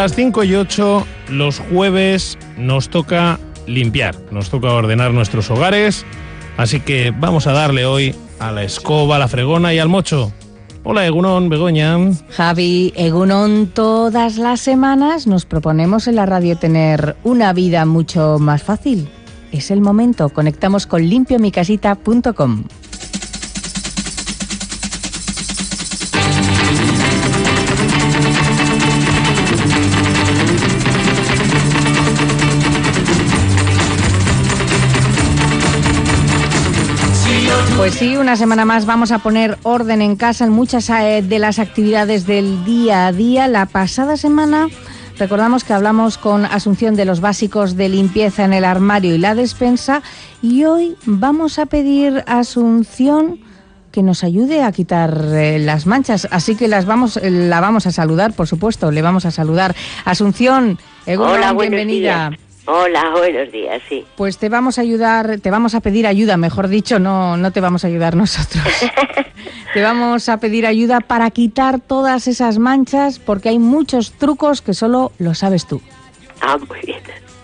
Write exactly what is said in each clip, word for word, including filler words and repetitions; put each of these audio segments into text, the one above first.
las cinco y ocho, los jueves, nos toca limpiar, nos toca ordenar nuestros hogares, así que vamos a darle hoy a la escoba, a la fregona y al mocho. Hola Egunon, Begoña. Javi, Egunon, todas las semanas nos proponemos en la radio tener una vida mucho más fácil. Es el momento, conectamos con limpio mi casita punto com. Pues sí, una semana más vamos a poner orden en casa en muchas de las actividades del día a día. La pasada semana recordamos que hablamos con Asunción de los básicos de limpieza en el armario y la despensa, y hoy vamos a pedir a Asunción que nos ayude a quitar eh, las manchas, así que las vamos, la vamos a saludar, por supuesto, le vamos a saludar. Asunción, Hola, bienvenida. Días. Hola, buenos días, sí. Pues te vamos a ayudar, te vamos a pedir ayuda, mejor dicho, no, no te vamos a ayudar nosotros. Te vamos a pedir ayuda para quitar todas esas manchas, porque hay muchos trucos que solo lo sabes tú. Ah, muy bien.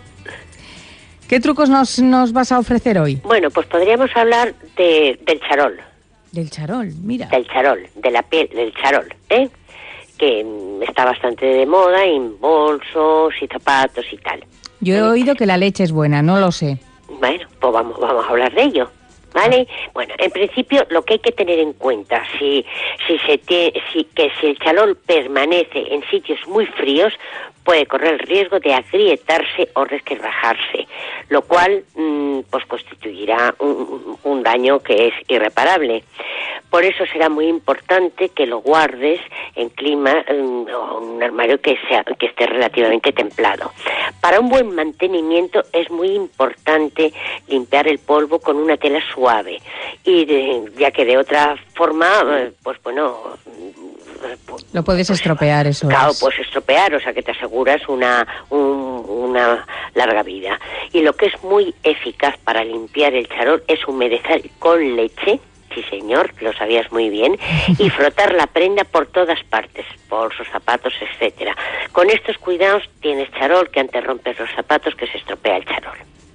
¿Qué trucos nos, nos vas a ofrecer hoy? Bueno, pues podríamos hablar de, del charol. Del charol, mira. Del charol, de la piel, del charol, ¿eh? Que está bastante de moda en bolsos y zapatos y tal. Yo he oído que la leche es buena, no lo sé. Bueno, pues vamos, vamos a hablar de ello, ¿vale? Bueno, en principio lo que hay que tener en cuenta, si, si se te, si, que si el charol permanece en sitios muy fríos, puede correr el riesgo de agrietarse o resquebrajarse, lo cual mmm, pues constituirá un, un daño que es irreparable. Por eso será muy importante que lo guardes en clima um, o un armario que sea que esté relativamente templado. Para un buen mantenimiento es muy importante limpiar el polvo con una tela suave, y de, ya que de otra forma, pues bueno, lo puedes pues, estropear, eso claro, es. pues estropear, o sea que te aseguras una, un, una larga vida. Y lo que es muy eficaz para limpiar el charol es humedecer con leche, sí señor, lo sabías muy bien, y frotar la prenda por todas partes, bolsos, zapatos, etcétera. Con estos cuidados tienes charol, que antes rompes los zapatos, que se estropea el charol.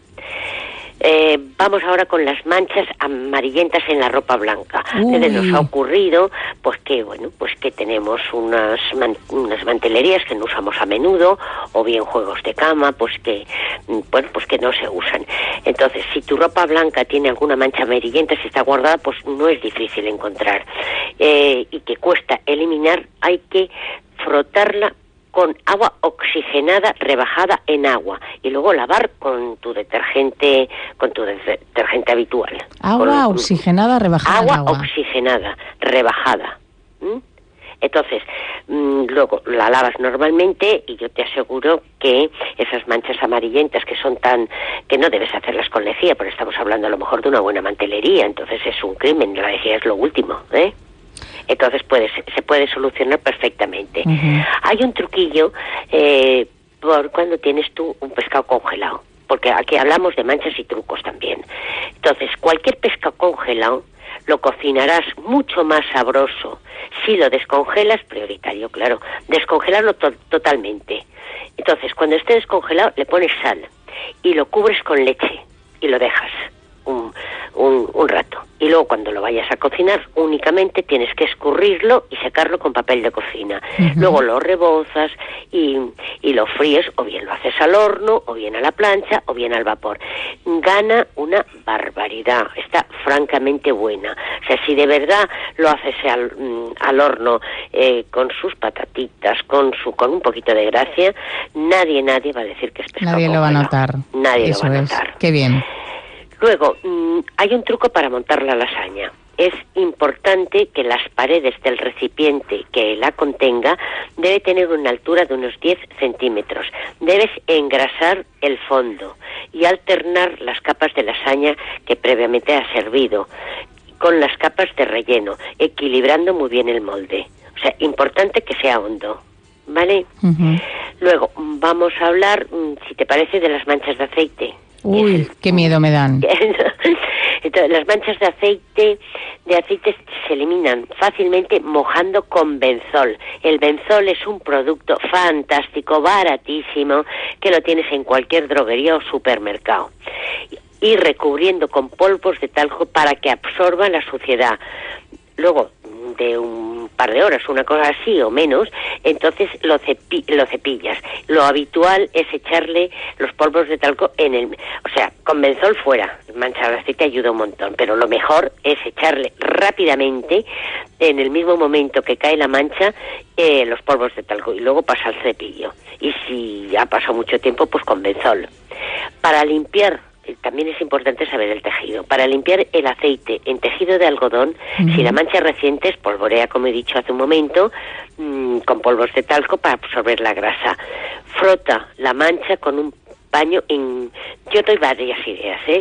Eh, vamos ahora con las manchas amarillentas en la ropa blanca. Entonces nos ha ocurrido pues que bueno pues que tenemos unas man, unas mantelerías que no usamos a menudo, o bien juegos de cama pues que bueno pues que no se usan. Entonces, si tu ropa blanca tiene alguna mancha amarillenta, si está guardada, pues no es difícil encontrar, eh, y que cuesta eliminar, hay que frotarla con agua oxigenada rebajada en agua y luego lavar con tu detergente con tu detergente habitual. Agua con, oxigenada rebajada agua en agua. oxigenada rebajada. ¿Mm? Entonces, mmm, luego la lavas normalmente, y yo te aseguro que esas manchas amarillentas que son tan... que no debes hacerlas con lejía, porque estamos hablando a lo mejor de una buena mantelería, entonces es un crimen, la lejía es lo último, ¿eh? Entonces puede, se puede solucionar perfectamente. Uh-huh. Hay un truquillo eh, por cuando tienes tú un pescado congelado, porque aquí hablamos de manchas y trucos también. Entonces, cualquier pescado congelado lo cocinarás mucho más sabroso si lo descongelas, prioritario, claro, descongelarlo to- totalmente. Entonces, cuando esté descongelado, le pones sal y lo cubres con leche y lo dejas un, un, un rato. Y luego, cuando lo vayas a cocinar, únicamente tienes que escurrirlo y secarlo con papel de cocina. Uh-huh. Luego lo rebozas y, y lo fríes, o bien lo haces al horno, o bien a la plancha, o bien al vapor. Gana una barbaridad, está francamente buena. O sea, si de verdad lo haces al, al horno eh, con sus patatitas, con su con un poquito de gracia, nadie, nadie va a decir que es pescado Nadie congelado. Lo va a notar. Nadie Eso lo va a es. notar. Qué bien. Luego, mmm, hay un truco para montar la lasaña. Es importante que las paredes del recipiente que la contenga debe tener una altura de unos diez centímetros. Debes engrasar el fondo y alternar las capas de lasaña que previamente has servido con las capas de relleno, equilibrando muy bien el molde. O sea, importante que sea hondo, ¿vale? Uh-huh. Luego, vamos a hablar, si te parece, de las manchas de aceite. Uy, el... qué miedo me dan. Entonces, Entonces, las manchas de aceite de aceite se eliminan fácilmente mojando con benzol. El benzol es un producto fantástico, baratísimo, que lo tienes en cualquier droguería o supermercado. Y recubriendo con polvos de talco para que absorba la suciedad. Luego, de un par de horas, una cosa así o menos, entonces lo, cepi lo cepillas. Lo habitual es echarle los polvos de talco en el... O sea, con benzol fuera, manchar el aceite ayuda un montón, pero lo mejor es echarle rápidamente, en el mismo momento que cae la mancha, eh, los polvos de talco y luego pasa al cepillo. Y si ha pasado mucho tiempo, pues con benzol. Para limpiar, también es importante saber el tejido. Para limpiar el aceite en tejido de algodón, uh-huh. si la mancha es reciente, espolvorea, como he dicho hace un momento, mmm, con polvos de talco para absorber la grasa. Frota la mancha con un paño, in... yo doy varias ideas, ¿eh?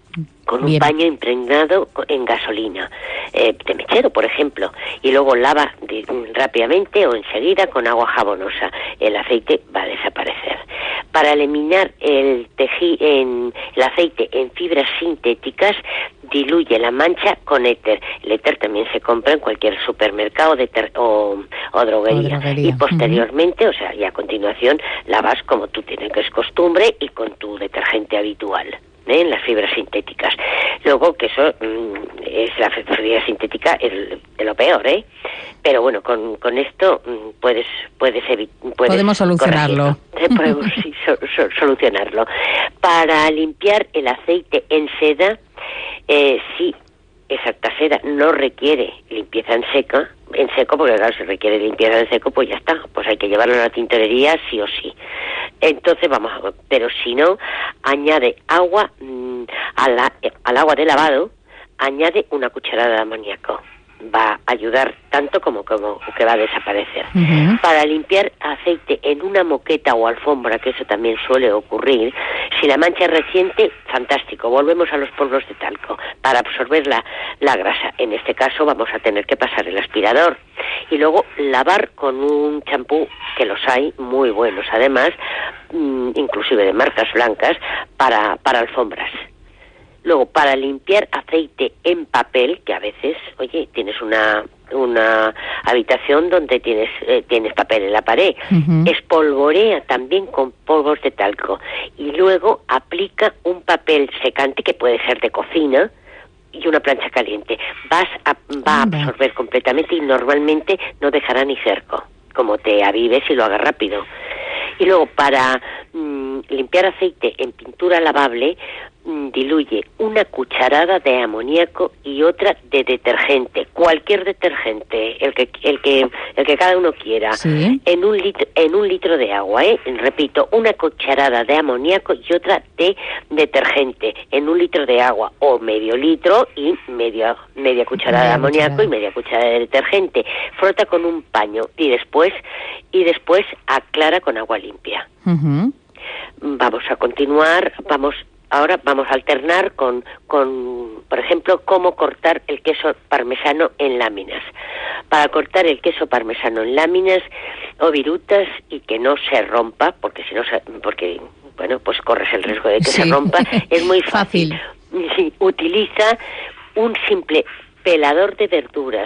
Con Bien. un paño impregnado en gasolina, eh, de mechero, por ejemplo, y luego lava de, rápidamente o enseguida con agua jabonosa. El aceite va a desaparecer. Para eliminar el, teji, en, el aceite en fibras sintéticas, diluye la mancha con éter. El éter también se compra en cualquier supermercado de ter, o, o, droguería. o droguería. Y posteriormente, uh-huh. o sea, y a continuación, lavas como tú tienes que es costumbre y con tu detergente habitual. ¿Eh? En las fibras sintéticas. Luego, que eso mmm, es la fibra sintética es de lo peor, ¿eh? Pero bueno, con, con esto mmm, puedes puedes evitar... Podemos solucionarlo. ¿Eh? Podemos sí, so, so, solucionarlo. Para limpiar el aceite en seda, eh, sí, exacta seda, no requiere limpieza en seca, en seco, porque claro, si requiere limpieza en seco, pues ya está, pues hay que llevarlo a la tintorería sí o sí. Entonces vamos a ver, pero si no, añade agua mmm, a la, al agua de lavado, añade una cucharada de amoníaco. Va a ayudar tanto como, como que va a desaparecer. Uh-huh. Para limpiar aceite en una moqueta o alfombra, que eso también suele ocurrir, si la mancha es reciente, fantástico, volvemos a los polvos de talco para absorber la, la grasa. En este caso vamos a tener que pasar el aspirador y luego lavar con un champú, que los hay muy buenos además, mmm, inclusive de marcas blancas, para, para alfombras. Luego, para limpiar aceite en papel, que a veces, oye, tienes una una habitación donde tienes eh, tienes papel en la pared, uh-huh. espolvorea también con polvos de talco y luego aplica un papel secante, que puede ser de cocina, y una plancha caliente. Vas a, va a absorber completamente y normalmente no dejará ni cerco, como te avives y lo hagas rápido. Y luego, para mmm, limpiar aceite en pintura lavable, mmm, diluye una cucharada de amoníaco y otra de detergente, cualquier detergente, el que el que el que cada uno quiera, ¿sí? en un litro en un litro de agua, ¿eh? Repito, una cucharada de amoníaco y otra de detergente en un litro de agua, o medio litro y media media cucharada de amoníaco y media cucharada de detergente. Frota con un paño y después y después aclara con agua limpia. Uh-huh. Vamos a continuar, vamos ahora vamos a alternar con, con, por ejemplo, cómo cortar el queso parmesano en láminas. Para cortar el queso parmesano en láminas o virutas y que no se rompa, porque si no se, porque bueno, pues corres el riesgo de que sí. se rompa, es muy fácil. fácil. Sí, utiliza un simple pelador de verduras.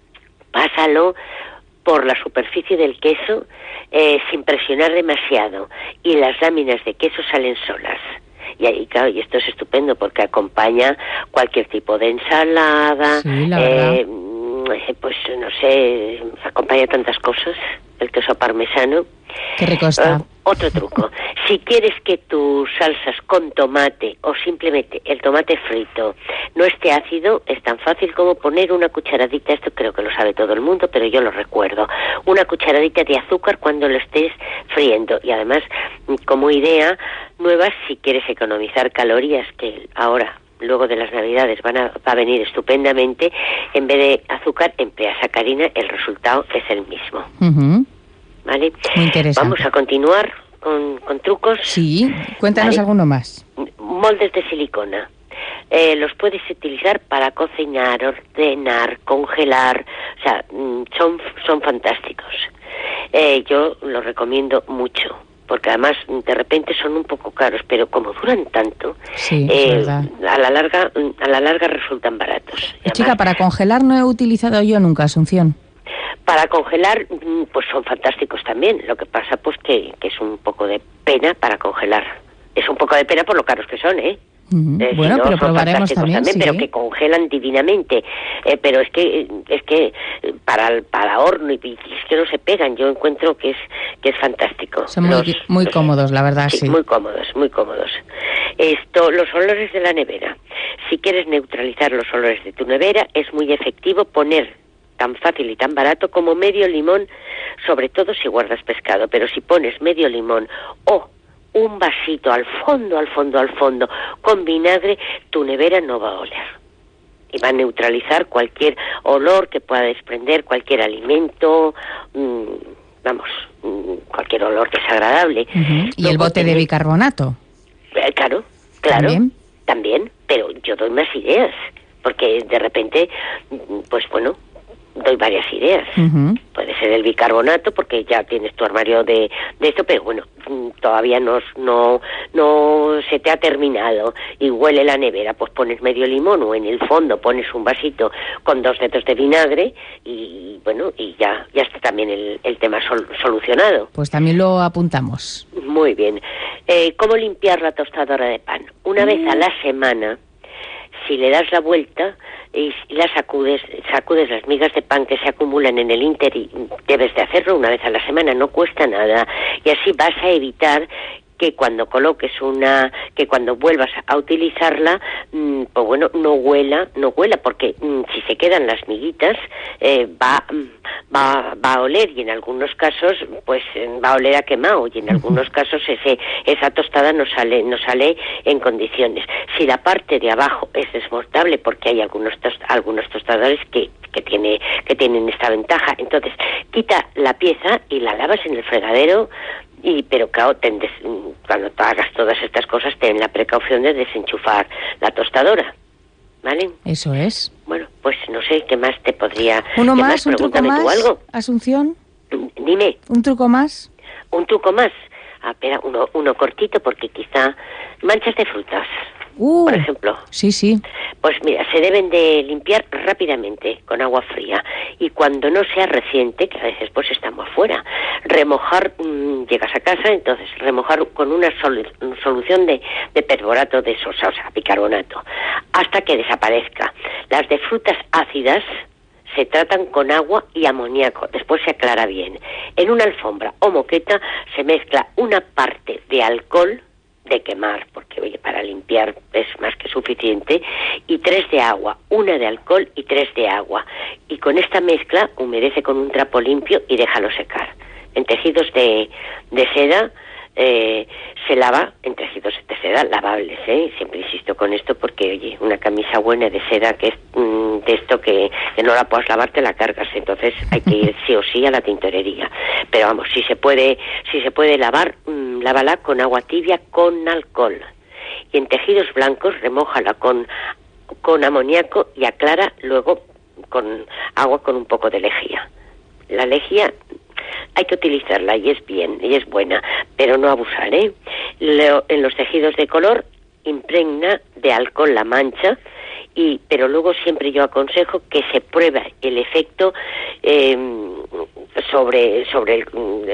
Pásalo por la superficie del queso eh, sin presionar demasiado y las láminas de queso salen solas. Y ahí, claro, y esto es estupendo porque acompaña cualquier tipo de ensalada, sí, eh, pues no sé, acompaña tantas cosas, el queso parmesano. Qué rico está. Uh, otro truco, si quieres que tus salsas con tomate o simplemente el tomate frito no esté ácido, es tan fácil como poner una cucharadita, esto creo que lo sabe todo el mundo, pero yo lo recuerdo, una cucharadita de azúcar cuando lo estés friendo. Y además, como idea nueva, si quieres economizar calorías, que ahora luego de las Navidades van a, va a venir estupendamente, en vez de azúcar emplea sacarina, el resultado es el mismo. Uh-huh. ¿Vale? Muy interesante. Vamos a continuar con, con trucos. Sí, cuéntanos ¿vale? alguno más. Moldes de silicona. Eh, los puedes utilizar para cocinar, ordenar, congelar, o sea, son, son fantásticos. Eh, yo los recomiendo mucho. porque además de repente son un poco caros, pero como duran tanto, sí, eh, es verdad. a la larga a la larga resultan baratos. Además, chica, para congelar no he utilizado yo nunca, Asunción. Para congelar, pues son fantásticos también. Lo que pasa, pues que, que es un poco de pena para congelar. Es un poco de pena por lo caros que son, ¿eh? Uh-huh. Eh, bueno, si no, pero son probaremos fantásticos también, sí. pero que congelan divinamente. Eh, pero es que es que para para horno y, y es que no se pegan. Yo encuentro que es que es fantástico. Son muy, los, muy los, cómodos, la verdad, sí, sí. Muy cómodos, muy cómodos. Esto, los olores de la nevera. Si quieres neutralizar los olores de tu nevera, es muy efectivo poner tan fácil y tan barato como medio limón, sobre todo si guardas pescado, pero si pones medio limón o un vasito al fondo, al fondo, al fondo, con vinagre, tu nevera no va a oler. Y va a neutralizar cualquier olor que pueda desprender, cualquier alimento, mmm, vamos, mmm, cualquier olor desagradable. Uh-huh. ¿Y el bote de bicarbonato? Eh, claro, claro, ¿También? también, pero yo doy más ideas, porque de repente, pues bueno, doy varias ideas. Uh-huh. Puede ser el bicarbonato, porque ya tienes tu armario de, de esto, pero bueno, todavía no, no, no se te ha terminado y huele la nevera, pues pones medio limón o en el fondo pones un vasito con dos dedos de vinagre y bueno, y ya, ya está también el, el tema sol, solucionado. Pues también lo apuntamos. Muy bien. Eh, ¿Cómo limpiar la tostadora de pan? Una mm. vez a la semana, si le das la vuelta y la sacudes, sacudes las migas de pan que se acumulan en el interior, debes de hacerlo una vez a la semana, no cuesta nada, y así vas a evitar que cuando coloques una, que cuando vuelvas a utilizarla, mmm, pues bueno, no huela, no huela, porque mmm, si se quedan las miguitas, eh, va, va, va a oler, y en algunos casos, pues va a oler a quemado, y en algunos casos ese, esa tostada no sale, no sale en condiciones. Si la parte de abajo es desmontable, porque hay algunos tost, algunos tostadores que que tiene que tienen esta ventaja, entonces quita la pieza y la lavas en el fregadero. Y pero claro, ten des, cuando hagas todas estas cosas, ten la precaución de desenchufar la tostadora, ¿vale? Eso es. Bueno, pues no sé, ¿qué más te podría... ¿Uno más? más? ¿Un truco más, tú algo. Asunción? Dime. ¿Un truco más? ¿Un truco más? Ah, espera, uno, uno cortito, porque quizá... Manchas de frutas, uh, por ejemplo. Sí, sí. Pues mira, se deben de limpiar rápidamente con agua fría, y cuando no sea reciente, que a veces pues estamos fuera, remojar, mmm, llegas a casa, entonces remojar con una solu- solución de, de perborato de sosa, o sea, bicarbonato, hasta que desaparezca. Las de frutas ácidas se tratan con agua y amoníaco, después se aclara bien. En una alfombra o moqueta se mezcla una parte de alcohol de quemar, porque oye, para limpiar es más que suficiente, y tres de agua, una de alcohol y tres de agua, y con esta mezcla humedece con un trapo limpio y déjalo secar. En tejidos de, de seda eh, se lava, en tejidos de seda lavables, ¿eh? Siempre insisto con esto porque oye, una camisa buena de seda que es mmm, de esto que, que no la puedas lavar, te la cargas, entonces hay que ir sí o sí a la tintorería. Pero vamos, si se puede, si se puede lavar, mmm, lávala con agua tibia con alcohol. Y en tejidos blancos remójala con, con amoníaco y aclara luego con agua con un poco de lejía. La lejía hay que utilizarla y es bien, y es buena, pero no abusar, ¿eh? Leo, en los tejidos de color impregna de alcohol la mancha, y pero luego siempre yo aconsejo que se pruebe el efecto eh, sobre sobre el,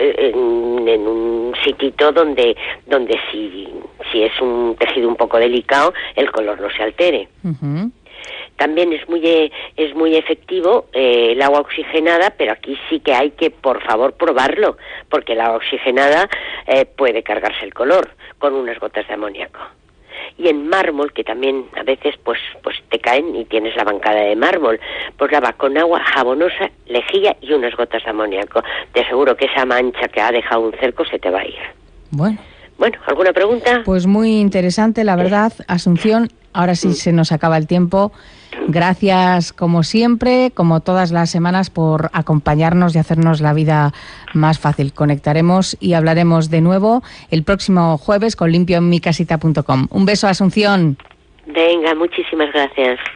en, en un sitito donde donde si si es un tejido un poco delicado el color no se altere. Uh-huh. También es muy es muy efectivo eh, el agua oxigenada, pero aquí sí que hay que, por favor, probarlo, porque el agua oxigenada eh, puede cargarse el color con unas gotas de amoníaco. Y en mármol, que también a veces pues pues te caen y tienes la bancada de mármol, pues lava con agua jabonosa, lejía y unas gotas de amoníaco. Te aseguro que esa mancha que ha dejado un cerco se te va a ir. Bueno. Bueno, ¿alguna pregunta? Pues muy interesante, la verdad, Asunción. Ahora sí se nos acaba el tiempo. Gracias, como siempre, como todas las semanas, por acompañarnos y hacernos la vida más fácil. Conectaremos y hablaremos de nuevo el próximo jueves con limpio en mi casita punto com. Un beso, Asunción. Venga, muchísimas gracias.